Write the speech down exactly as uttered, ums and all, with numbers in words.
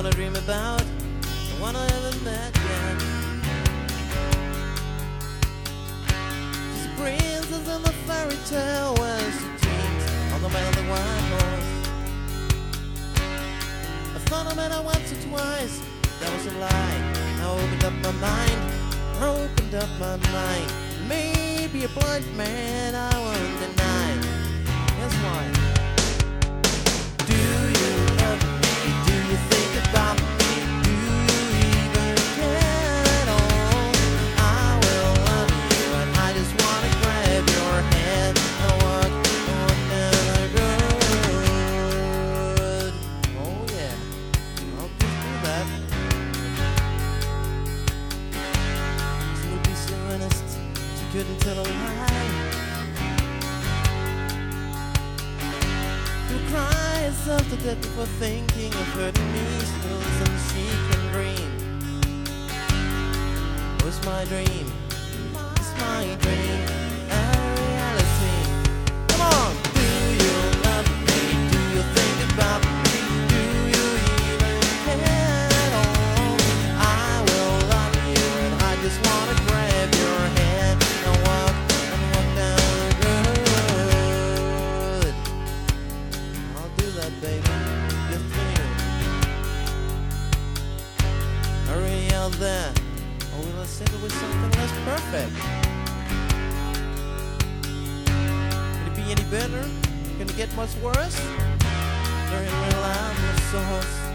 one I dream about, the one I haven't met yet. She's a princess in the fairy tale where she dreams on the man of the white horse. I thought I met her once or twice, that was a lie. I opened up my mind, I opened up my mind. Maybe a blind man I won't deny. That's why. Do you love me? Do you think about me? Do you even care at all? I will love you and I just wanna grab your hand and walk on down the road. Oh yeah, I'll just do that. She would be so honest, she couldn't tell a lie. Cry herself to death for thinking of hurting me. Still some she can dream. It was my dream. It's my dream. A reality. Come on. Do you love me? Do you think about me? Do you even care at all? I will love you and I just wanna grab your hand and walk and walk down the road. That baby, you feel. Hurry out there, or will I settle with something less perfect? Could it be any better? Can it get much worse? Very real, I'm the source.